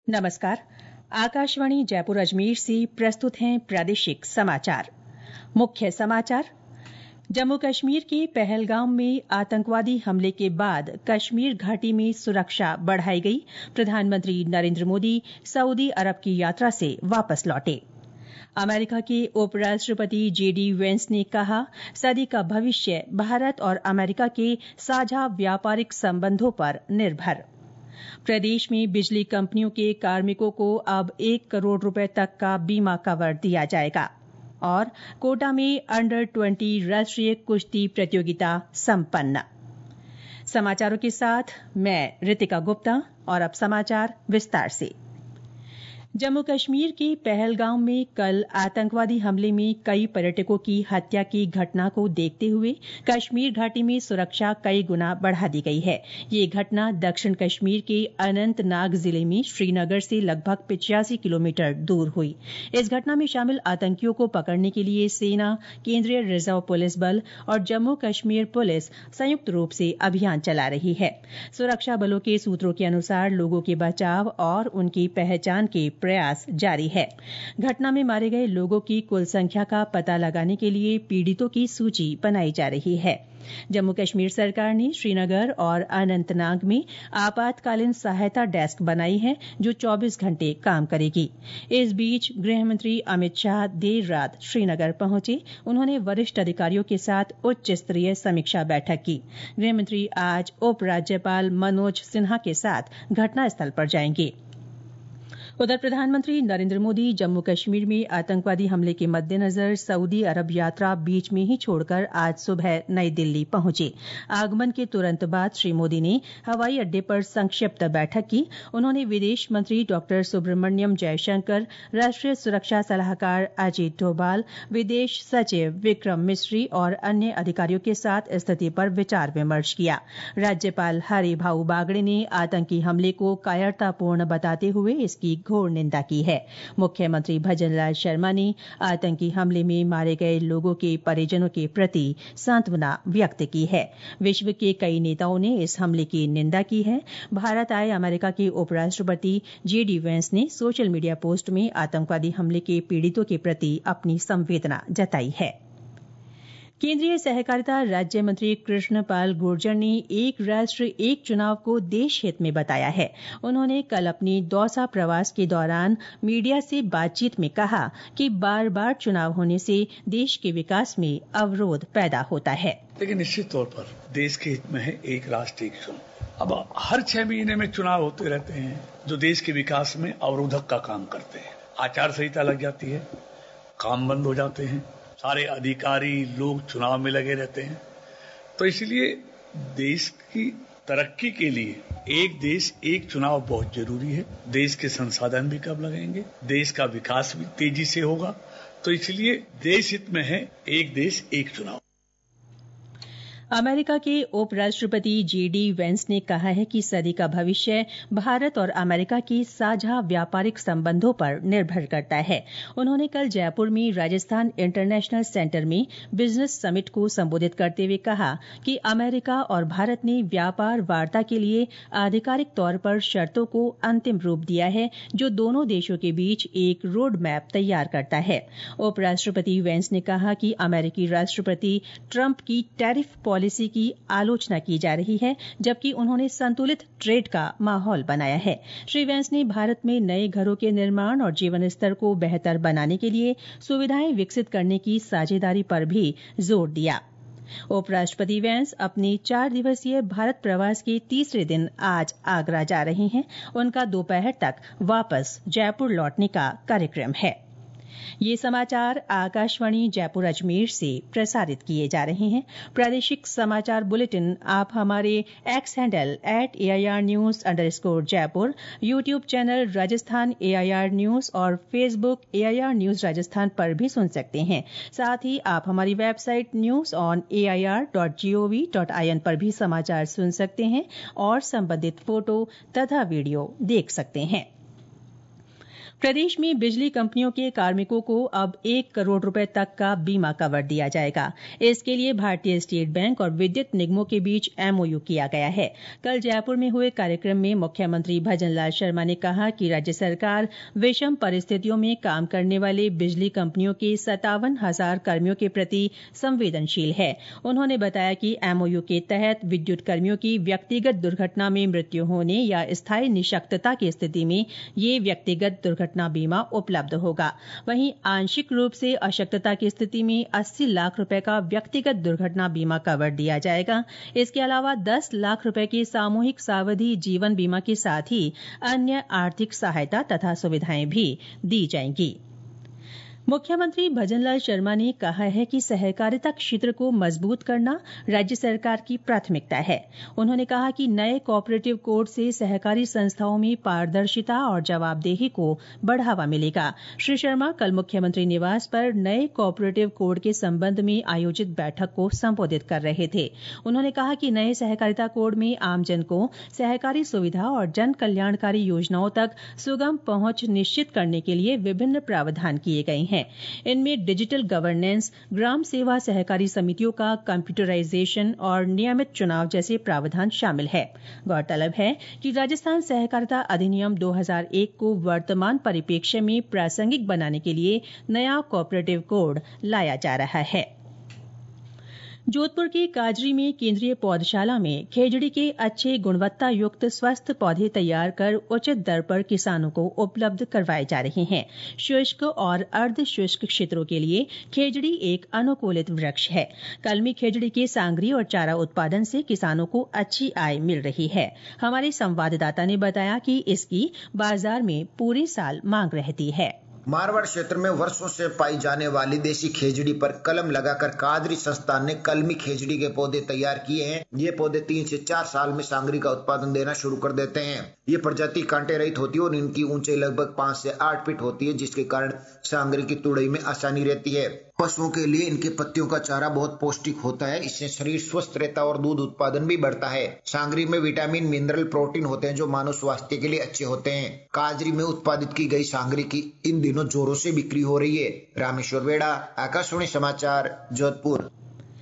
नमस्कार। आकाशवाणी जयपुर अजमेर से प्रस्तुत हैं प्रादेशिक समाचार। मुख्य समाचार। जम्मू कश्मीर के पहलगाम में आतंकवादी हमले के बाद कश्मीर घाटी में सुरक्षा बढ़ाई गई। प्रधानमंत्री नरेंद्र मोदी सऊदी अरब की यात्रा से वापस लौटे। अमेरिका के उपराष्ट्रपति जेडी वेंस ने कहा, सदी का भविष्य भारत और अमेरिका के साझा व्यापारिक संबंधों पर निर्भर। प्रदेश में बिजली कंपनियों के कार्मिकों को अब 1 करोड़ रुपए तक का बीमा कवर दिया जाएगा। और कोटा में अंडर 20 राष्ट्रीय कुश्ती प्रतियोगिता संपन्न। समाचारों के साथ मैं रितिका गुप्ता। और अब समाचार विस्तार से। जम्मू कश्मीर के पहलगाम में कल आतंकवादी हमले में कई पर्यटकों की हत्या की घटना को देखते हुए कश्मीर घाटी में सुरक्षा कई गुना बढ़ा दी गई है। ये घटना दक्षिण कश्मीर के अनंतनाग जिले में श्रीनगर से लगभग 85 किलोमीटर दूर हुई। इस घटना में शामिल आतंकियों को पकड़ने के लिए सेना, केंद्रीय रिजर्व पुलिस बल और जम्मू कश्मीर पुलिस संयुक्त रूप से अभियान चला रही है। सुरक्षा बलों के सूत्रों के अनुसार लोगों के बचाव और उनकी पहचान के प्रयास जारी है। घटना में मारे गए लोगों की कुल संख्या का पता लगाने के लिए पीड़ितों की सूची बनाई जा रही है। जम्मू कश्मीर सरकार ने श्रीनगर और अनंतनाग में आपातकालीन सहायता डेस्क बनाई है, जो 24 घंटे काम करेगी। इस बीच गृह मंत्री अमित शाह देर रात श्रीनगर पहुंचे। उन्होंने वरिष्ठ अधिकारियों के साथ उच्च स्तरीय समीक्षा बैठक की। गृह मंत्री आज उप राज्यपाल मनोज सिन्हा के साथ घटनास्थल पर जाएंगे। उधर प्रधानमंत्री नरेंद्र मोदी जम्मू कश्मीर में आतंकवादी हमले के मद्देनजर सऊदी अरब यात्रा बीच में ही छोड़कर आज सुबह नई दिल्ली पहुंचे। आगमन के तुरंत बाद श्री मोदी ने हवाई अड्डे पर संक्षिप्त बैठक की। उन्होंने विदेश मंत्री डॉ सुब्रमण्यम जयशंकर, राष्ट्रीय सुरक्षा सलाहकार अजीत डोभाल, विदेश सचिव विक्रम मिस्री और अन्य अधिकारियों के साथ स्थिति पर विचार विमर्श किया। राज्यपाल हरिभाऊ बागड़े ने आतंकी हमले को कायरतापूर्ण बताते हुए इसकी घोर निंदा की है। मुख्यमंत्री भजनलाल शर्मा ने आतंकी हमले में मारे गए लोगों के परिजनों के प्रति सांत्वना व्यक्त की है। विश्व के कई नेताओं ने इस हमले की निंदा की है। भारत आए अमेरिका के उपराष्ट्रपति जेडी वेंस ने सोशल मीडिया पोस्ट में आतंकवादी हमले के पीड़ितों के प्रति अपनी संवेदना जताई है। केंद्रीय सहकारिता राज्य मंत्री कृष्ण पाल गुर्जर ने एक राष्ट्र एक चुनाव को देश हित में बताया है। उन्होंने कल अपने दौसा प्रवास के दौरान मीडिया से बातचीत में कहा कि बार बार चुनाव होने से देश के विकास में अवरोध पैदा होता है। लेकिन निश्चित तौर पर देश के हित में है एक राष्ट्र एक चुनाव। अब हर 6 महीने में चुनाव होते रहते हैं जो देश के विकास में अवरोधक का काम करते हैं। आचार संहिता लग जाती है, काम बंद हो जाते हैं, सारे अधिकारी लोग चुनाव में लगे रहते हैं। तो इसलिए देश की तरक्की के लिए एक देश एक चुनाव बहुत जरूरी है। देश के संसाधन भी कब लगेंगे, देश का विकास भी तेजी से होगा। तो इसलिए देश हित में है एक देश एक चुनाव। अमेरिका के उपराष्ट्रपति जेडी वेंस ने कहा है कि सदी का भविष्य भारत और अमेरिका के साझा व्यापारिक संबंधों पर निर्भर करता है। उन्होंने कल जयपुर में राजस्थान इंटरनेशनल सेंटर में बिजनेस समिट को संबोधित करते हुए कहा कि अमेरिका और भारत ने व्यापार वार्ता के लिए आधिकारिक तौर पर शर्तों को अंतिम रूप दिया है, जो दोनों देशों के बीच एक रोड मैप तैयार करता है। उपराष्ट्रपति वेंस ने कहा कि अमेरिकी राष्ट्रपति ट्रंप की टैरिफ पॉलिसी की आलोचना की जा रही है, जबकि उन्होंने संतुलित ट्रेड का माहौल बनाया है। श्री वेंस ने भारत में नए घरों के निर्माण और जीवन स्तर को बेहतर बनाने के लिए सुविधाएं विकसित करने की साझेदारी पर भी जोर दिया। उपराष्ट्रपति वेंस अपने 4 दिवसीय भारत प्रवास के तीसरे दिन आज आगरा जा रहे हैं। उनका दोपहर तक वापस जयपुर लौटने का कार्यक्रम है। ये समाचार आकाशवाणी जयपुर अजमेर से प्रसारित किए जा रहे हैं। प्रादेशिक समाचार बुलेटिन आप हमारे एक्स हैंडल @AIRnews_जयपुर, YouTube channel Rajasthan AIR news और फेसबुक AIR न्यूज राजस्थान पर भी सुन सकते हैं। साथ ही आप हमारी वेबसाइट newsonair.gov.in पर भी समाचार सुन सकते हैं और संबंधित फोटो तथा वीडियो देख सकते हैं। प्रदेश में बिजली कंपनियों के कार्मिकों को अब 1 करोड़ रुपए तक का बीमा कवर दिया जाएगा। इसके लिए भारतीय स्टेट बैंक और विद्युत निगमों के बीच एमओयू किया गया है। कल जयपुर में हुए कार्यक्रम में मुख्यमंत्री भजनलाल शर्मा ने कहा कि राज्य सरकार विषम परिस्थितियों में काम करने वाले बिजली कंपनियों के 57,000 कर्मियों के प्रति संवेदनशील है। उन्होंने बताया कि एमओयू के तहत विद्युत कर्मियों की व्यक्तिगत दुर्घटना में मृत्यु होने या स्थायी निशक्तता की स्थिति में ये व्यक्तिगत दुर्घटना बीमा उपलब्ध होगा। वहीं आंशिक रूप से अशक्तता की स्थिति में 80 लाख रुपए का व्यक्तिगत दुर्घटना बीमा कवर दिया जाएगा। इसके अलावा 10 लाख रुपए के सामूहिक सावधि जीवन बीमा के साथ ही अन्य आर्थिक सहायता तथा सुविधाएं भी दी जाएंगी। मुख्यमंत्री भजनलाल शर्मा ने कहा है कि सहकारिता क्षेत्र को मजबूत करना राज्य सरकार की प्राथमिकता है। उन्होंने कहा कि नए कोऑपरेटिव कोड से सहकारी संस्थाओं में पारदर्शिता और जवाबदेही को बढ़ावा मिलेगा। श्री शर्मा कल मुख्यमंत्री निवास पर नए कोऑपरेटिव कोड के संबंध में आयोजित बैठक को संबोधित कर रहे थे। उन्होंने कहा कि नए सहकारिता कोड में आमजन को सहकारी सुविधा और जन कल्याणकारी योजनाओं तक सुगम पहुंच निश्चित करने के लिए विभिन्न प्रावधान किए गए हैं। इनमें डिजिटल गवर्नेंस, ग्राम सेवा सहकारी समितियों का कंप्यूटराइजेशन और नियमित चुनाव जैसे प्रावधान शामिल है। गौरतलब है कि राजस्थान सहकारिता अधिनियम 2001 को वर्तमान परिप्रेक्ष्य में प्रासंगिक बनाने के लिए नया कोऑपरेटिव कोड लाया जा रहा है। जोधपुर के काजरी में केंद्रीय पौधशाला में खेजड़ी के अच्छे गुणवत्ता युक्त स्वस्थ पौधे तैयार कर उचित दर पर किसानों को उपलब्ध करवाए जा रहे हैं। शुष्क और अर्ध शुष्क क्षेत्रों के लिए खेजड़ी एक अनुकूलित वृक्ष है। कलमी खेजड़ी के सांगरी और चारा उत्पादन से किसानों को अच्छी आय मिल रही है। हमारे संवाददाता ने बताया कि इसकी बाजार में पूरे साल मांग रहती है। मारवाड़ क्षेत्र में वर्षों से पाई जाने वाली देसी खेजड़ी पर कलम लगाकर कादरी संस्थान ने कलमी खेजड़ी के पौधे तैयार किए हैं। ये पौधे 3 से 4 साल में सांगरी का उत्पादन देना शुरू कर देते हैं। ये प्रजाति कांटे रहित होती है और इनकी ऊंचाई लगभग 5 से 8 फीट होती है, जिसके कारण सांगरी की तुड़ाई में आसानी रहती है। पशुओं के लिए इनके पत्तियों का चारा बहुत पौष्टिक होता है। इससे शरीर स्वस्थ रहता है और दूध उत्पादन भी बढ़ता है। सांगरी में विटामिन, मिनरल, प्रोटीन होते हैं जो मानव स्वास्थ्य के लिए अच्छे होते हैं। काजरी में उत्पादित की गई सांगरी की इन दिनों जोरों से बिक्री हो रही है। रामेश्वर बेड़ा, आकाशवाणी समाचार, जोधपुर।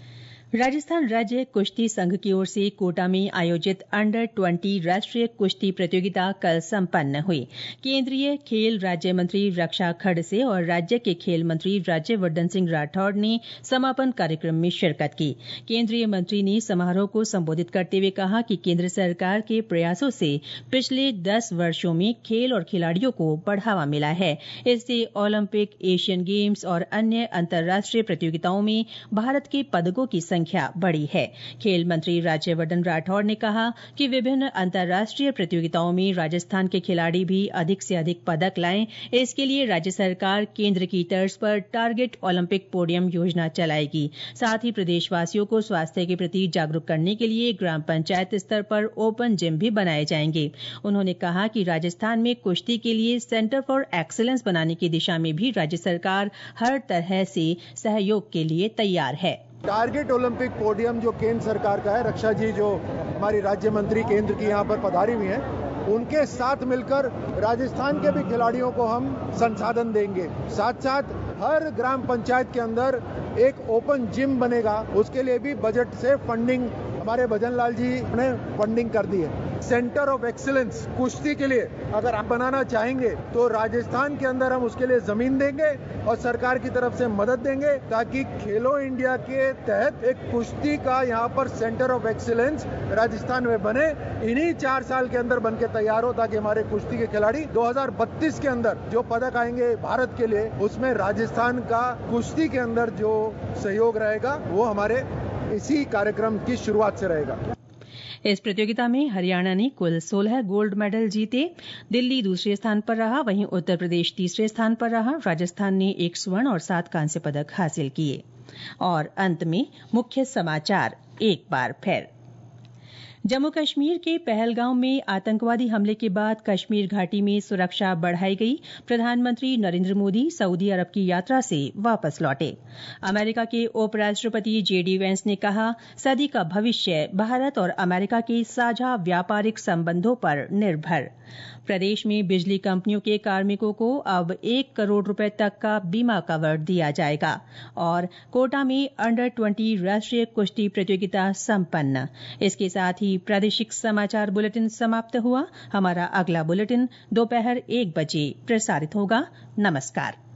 राजस्थान राज्य कुश्ती संघ की ओर से कोटा में आयोजित अंडर 20 राष्ट्रीय कुश्ती प्रतियोगिता कल संपन्न हुई। केंद्रीय खेल राज्य मंत्री रक्षा खड़से और राज्य के खेल मंत्री राज्यवर्धन सिंह राठौड़ ने समापन कार्यक्रम में शिरकत की। केंद्रीय मंत्री ने समारोह को संबोधित करते हुए कहा कि केंद्र सरकार के प्रयासों से पिछले 10 वर्षों में खेल और खिलाड़ियों को बढ़ावा मिला है। इससे ओलंपिक, एशियन गेम्स और अन्य अंतर्राष्ट्रीय प्रतियोगिताओं में भारत के पदकों की संख्या बढ़ी है। खेल मंत्री राज्यवर्धन राठौड़ ने कहा कि विभिन्न अंतर्राष्ट्रीय प्रतियोगिताओं में राजस्थान के खिलाड़ी भी अधिक से अधिक पदक लाएं। इसके लिए राज्य सरकार केंद्र की तर्ज पर टारगेट ओलंपिक पोडियम योजना चलाएगी। साथ ही प्रदेशवासियों को स्वास्थ्य के प्रति जागरूक करने के लिए ग्राम पंचायत स्तर पर ओपन जिम भी बनाए जाएंगे। उन्होंने कहा कि राजस्थान में कुश्ती के लिए सेंटर फॉर एक्सीलेंस बनाने की दिशा में भी राज्य सरकार हर तरह से सहयोग के लिए तैयार है। टारगेट ओलंपिक पोडियम जो केंद्र सरकार का है, रक्षा जी जो हमारी राज्य मंत्री केंद्र की यहाँ पर पधारी हुई हैं, उनके साथ मिलकर राजस्थान के भी खिलाड़ियों को हम संसाधन देंगे। साथ साथ हर ग्राम पंचायत के अंदर एक ओपन जिम बनेगा। उसके लिए भी बजट से फंडिंग हमारे भजनलाल जी ने फंडिंग कर दी है। सेंटर ऑफ एक्सीलेंस कुश्ती के लिए अगर आप बनाना चाहेंगे तो राजस्थान के अंदर हम उसके लिए जमीन देंगे और सरकार की तरफ से मदद देंगे ताकि खेलो इंडिया के तहत एक कुश्ती का यहाँ पर सेंटर ऑफ एक्सीलेंस राजस्थान में बने। इन्हीं 4 साल के अंदर बनके तैयार हो ताकि हमारे कुश्ती के खिलाड़ी 2032 के अंदर जो पदक आएंगे भारत के लिए, उसमें राजस्थान का कुश्ती के अंदर जो सहयोग रहेगा वो हमारे इसी कार्यक्रम की शुरुआत से रहेगा। इस प्रतियोगिता में हरियाणा ने कुल 16 गोल्ड मेडल जीते। दिल्ली दूसरे स्थान पर रहा, वहीं उत्तर प्रदेश तीसरे स्थान पर रहा। राजस्थान ने 1 स्वर्ण और 7 कांस्य पदक हासिल किए। और अंत में मुख्य समाचार एक बार फिर। जम्मू कश्मीर के पहलगांव में आतंकवादी हमले के बाद कश्मीर घाटी में सुरक्षा बढ़ाई गई। प्रधानमंत्री नरेंद्र मोदी सऊदी अरब की यात्रा से वापस लौटे। अमेरिका के उपराष्ट्रपति जेडी वेंस ने कहा, सदी का भविष्य भारत और अमेरिका के साझा व्यापारिक संबंधों पर निर्भर। प्रदेश में बिजली कंपनियों के कार्मिकों को अब 1 करोड़ रुपए तक का बीमा कवर दिया जाएगा। और कोटा में अंडर 20 राष्ट्रीय कुश्ती प्रतियोगिता संपन्न। इसके साथ ही प्रादेशिक समाचार बुलेटिन समाप्त हुआ। हमारा अगला बुलेटिन दोपहर 1 बजे प्रसारित होगा। नमस्कार।